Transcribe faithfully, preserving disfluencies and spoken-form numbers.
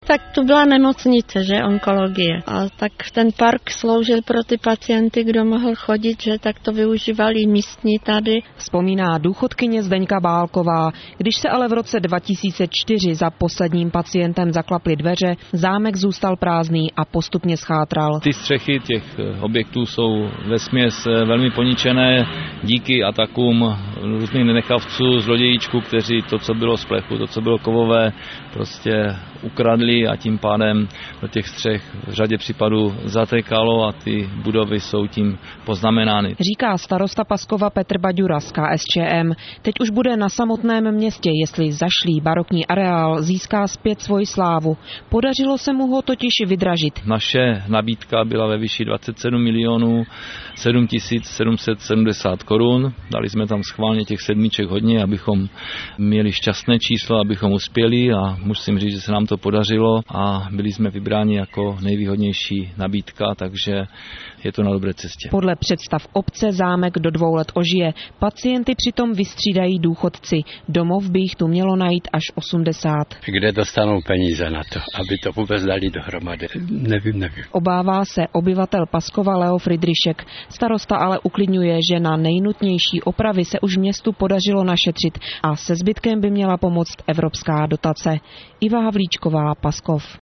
tak to byla nemocnice, že, onkologie. A tak ten park sloužil pro ty pacienty, kdo mohl chodit, že tak to využívali místní tady. Vzpomíná důchodkyně Zdeňka Bálková. Když se ale v roce dva tisíce čtyři za posledním pacientem zaklaply dveře, zámek zůstal prázdný a postupně schátral. Ty střechy těch objektů jsou vesměs velmi poničené díky atakům různých nenechavců, zlodějíčků, kteří to, co bylo z plechu, to, co bylo kovové, prostě ukradli a tím pádem do těch střech v řadě případů zatekalo a ty budovy jsou tím poznamenány. Říká starosta Paskova Petr Baďura z K S Č M. Teď už bude na samotném městě, jestli zašlý barokní areál získá zpět svoji slávu. Podařilo se mu ho totiž vydražit. Naše nabídka byla ve výši dvacet sedm milionů sedm tisíc sedm set sedmdesát korun. Dali jsme tam schválně těch sedmiček hodně, abychom měli šťastné číslo, abychom uspěli a musím říct, že se nám to podařilo a byli jsme vybráni jako nejvýhodnější nabídka, takže je to na dobré cestě. Podle představ obce zámek do dvou let ožije. Pacienty přitom vystřídají důchodci. Domov by jich tu mělo najít až osmdesát. Kde dostanou peníze na to, aby to vůbec dali dohromady? Nevím, nevím. Obává se obyvatel Paskova Leo Fridrišek. Starosta ale uklidňuje, že na nejnutnější opravy se už městu podařilo našetřit a se zbytkem by měla pomoct evropská dotace. Iva Havlíčková, Paskov.